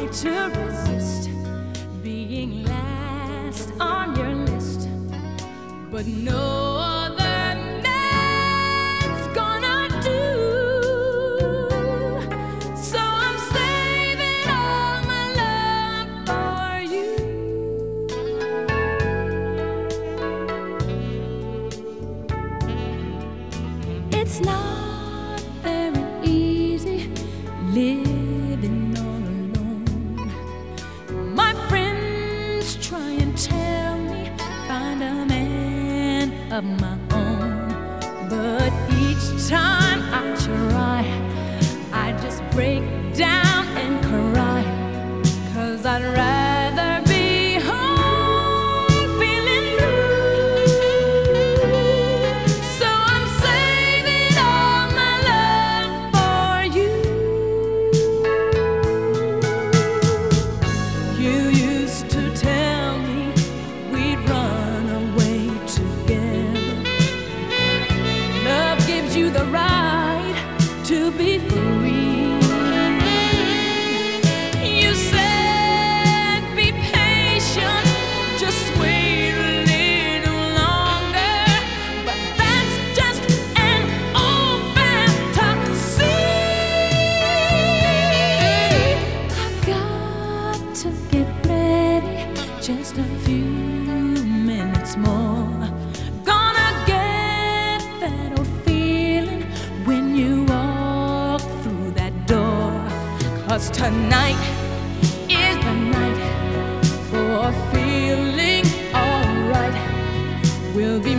to resist being last on your list, but no other man's gonna do. So I'm saving all my love for you. It's not very easy living all alone. My friends try and tell me find a man of my own, but each time I try, I just break down and cry, 'cause I'd rather be home feeling blue. So I'm saving all my love for you. You used to tell me we'd run away together. Love gives you the right to be free. You said be patient, just wait a little longer, but that's just an old fantasy. I've got to get ready, just a few minutes more. Gonna get that old feeling when you walk through that door, 'cause tonight is the night for feeling alright. We'll be